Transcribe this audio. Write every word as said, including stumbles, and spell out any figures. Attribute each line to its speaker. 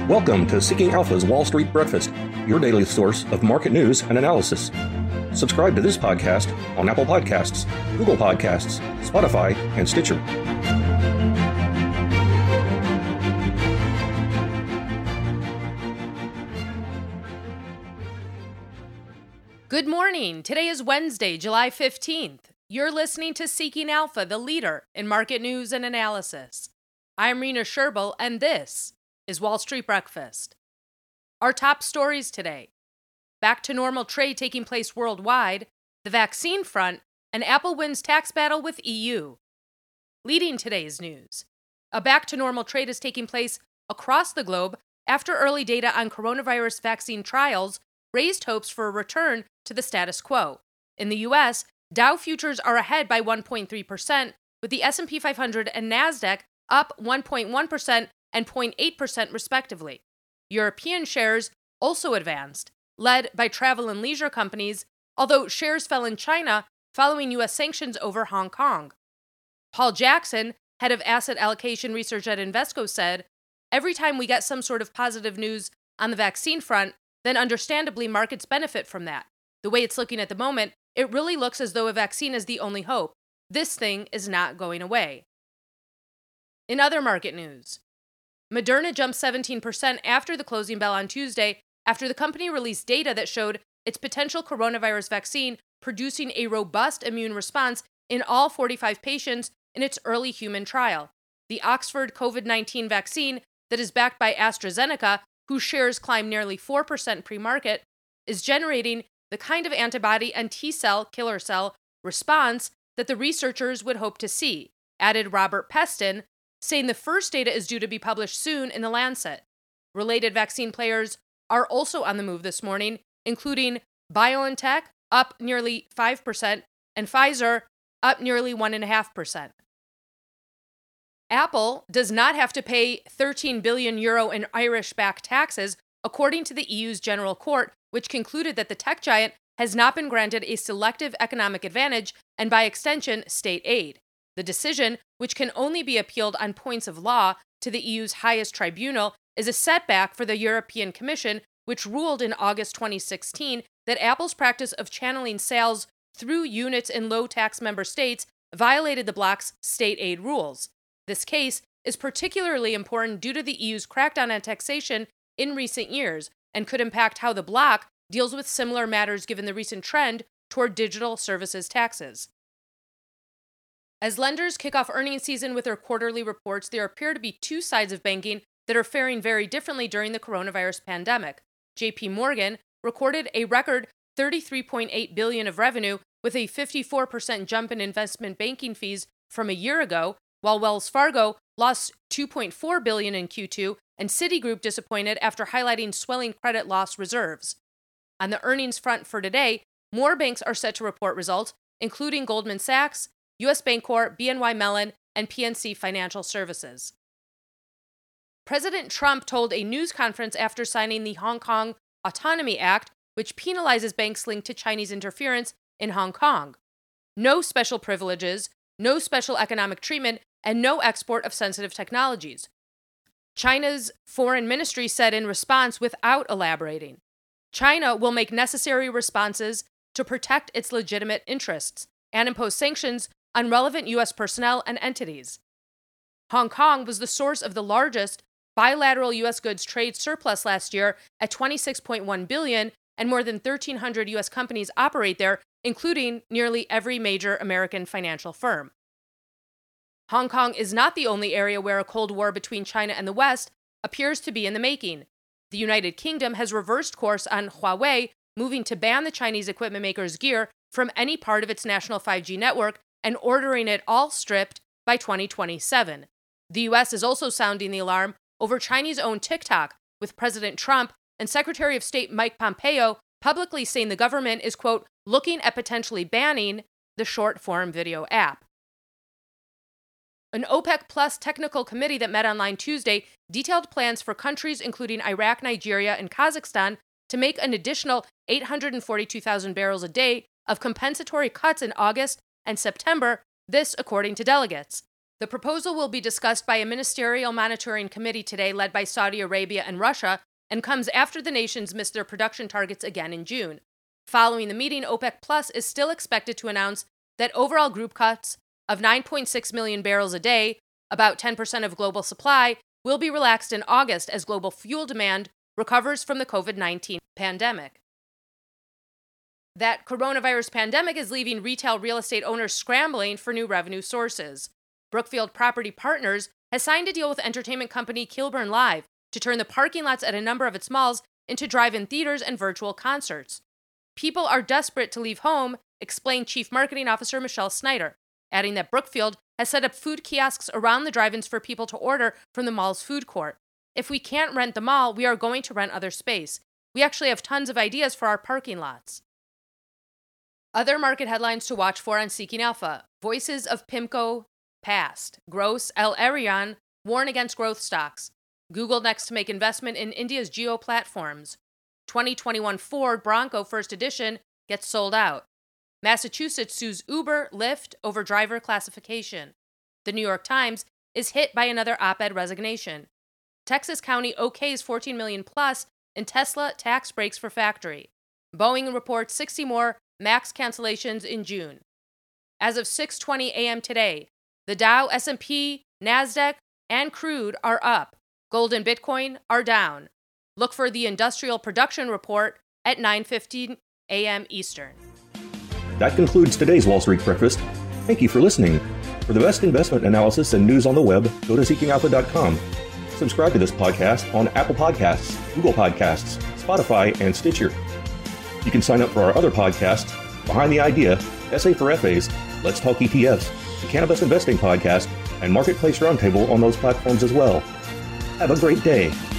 Speaker 1: Welcome to Seeking Alpha's Wall Street Breakfast, your daily source of market news and analysis. Subscribe to this podcast on Apple Podcasts, Google Podcasts, Spotify, and Stitcher.
Speaker 2: Good morning. Today is Wednesday, July fifteenth. You're listening to Seeking Alpha, the leader in market news and analysis. I'm Rena Sherbel, and this is Wall Street Breakfast. Our top stories today: back to normal trade taking place worldwide, the vaccine front, and Apple wins tax battle with E U. Leading today's news, a back to normal trade is taking place across the globe after early data on coronavirus vaccine trials raised hopes for a return to the status quo. In the U S, Dow futures are ahead by one point three percent, with the S and P five hundred and NASDAQ up one point one percent and zero point eight percent respectively. European shares also advanced, led by travel and leisure companies, although shares fell in China following U S sanctions over Hong Kong. Paul Jackson, head of asset allocation research at Invesco, said, "Every time we get some sort of positive news on the vaccine front, then understandably markets benefit from that. The way it's looking at the moment, it really looks as though a vaccine is the only hope. This thing is not going away." In other market news, Moderna jumped seventeen percent after the closing bell on Tuesday after the company released data that showed its potential coronavirus vaccine producing a robust immune response in all forty-five patients in its early human trial. The Oxford COVID nineteen vaccine that is backed by AstraZeneca, whose shares climbed nearly four percent pre-market, is generating the kind of antibody and T-cell killer cell response that the researchers would hope to see, added Robert Peston, saying the first data is due to be published soon in The Lancet. Related vaccine players are also on the move this morning, including BioNTech, up nearly five percent, and Pfizer, up nearly one point five percent. Apple does not have to pay thirteen billion euro in Irish-backed taxes, according to the E U's General Court, which concluded that the tech giant has not been granted a selective economic advantage and, by extension, state aid. The decision, which can only be appealed on points of law to the E U's highest tribunal, is a setback for the European Commission, which ruled in August twenty sixteen that Apple's practice of channeling sales through units in low-tax member states violated the bloc's state aid rules. This case is particularly important due to the E U's crackdown on taxation in recent years and could impact how the bloc deals with similar matters given the recent trend toward digital services taxes. As lenders kick off earnings season with their quarterly reports, there appear to be two sides of banking that are faring very differently during the coronavirus pandemic. J P Morgan recorded a record thirty-three point eight billion dollars of revenue with a fifty-four percent jump in investment banking fees from a year ago, while Wells Fargo lost two point four billion dollars in Q two, and Citigroup disappointed after highlighting swelling credit loss reserves. On the earnings front for today, more banks are set to report results, including Goldman Sachs, U S Bancorp, B N Y Mellon, and P N C Financial Services. President Trump told a news conference after signing the Hong Kong Autonomy Act, which penalizes banks linked to Chinese interference in Hong Kong. No special privileges, no special economic treatment, and no export of sensitive technologies. China's foreign ministry said in response without elaborating, China will make necessary responses to protect its legitimate interests and impose sanctions on relevant U S personnel and entities. Hong Kong was the source of the largest bilateral U S goods trade surplus last year at twenty-six point one billion dollars, and more than thirteen hundred U S companies operate there, including nearly every major American financial firm. Hong Kong is not the only area where a Cold War between China and the West appears to be in the making. The United Kingdom has reversed course on Huawei, moving to ban the Chinese equipment maker's gear from any part of its national five G network and ordering it all stripped by twenty twenty-seven. The U S is also sounding the alarm over Chinese-owned TikTok, with President Trump and Secretary of State Mike Pompeo publicly saying the government is, quote, looking at potentially banning the short-form video app. An OPEC Plus technical committee that met online Tuesday detailed plans for countries including Iraq, Nigeria, and Kazakhstan to make an additional eight hundred forty-two thousand barrels a day of compensatory cuts in August and September, this according to delegates. The proposal will be discussed by a ministerial monitoring committee today led by Saudi Arabia and Russia and comes after the nations missed their production targets again in June. Following the meeting, OPEC Plus is still expected to announce that overall group cuts of nine point six million barrels a day, about ten percent of global supply, will be relaxed in August as global fuel demand recovers from the covid nineteen pandemic. That coronavirus pandemic is leaving retail real estate owners scrambling for new revenue sources. Brookfield Property Partners has signed a deal with entertainment company Kilburn Live to turn the parking lots at a number of its malls into drive-in theaters and virtual concerts. People are desperate to leave home, explained Chief Marketing Officer Michelle Snyder, adding that Brookfield has set up food kiosks around the drive-ins for people to order from the mall's food court. If we can't rent the mall, we are going to rent other space. We actually have tons of ideas for our parking lots. Other market headlines to watch for on Seeking Alpha. Voices of PIMCO past. Gross El Arian warn against growth stocks. Google next to make investment in India's Jio platforms. twenty twenty-one Ford Bronco First Edition gets sold out. Massachusetts sues Uber, Lyft over driver classification. The New York Times is hit by another op-ed resignation. Texas County okays fourteen million dollars plus in Tesla tax breaks for factory. Boeing reports sixty more MAX cancellations in June. As of six twenty a.m. today, the Dow, S and P, NASDAQ, and crude are up. Gold and Bitcoin are down. Look for the industrial production report at nine fifteen a.m. Eastern.
Speaker 1: That concludes today's Wall Street Breakfast. Thank you for listening. For the best investment analysis and news on the web, go to seeking alpha dot com. Subscribe to this podcast on Apple Podcasts, Google Podcasts, Spotify, and Stitcher. You can sign up for our other podcasts, Behind the Idea, S A for F As, Let's Talk E T Fs, the Cannabis Investing Podcast, and Marketplace Roundtable on those platforms as well. Have a great day.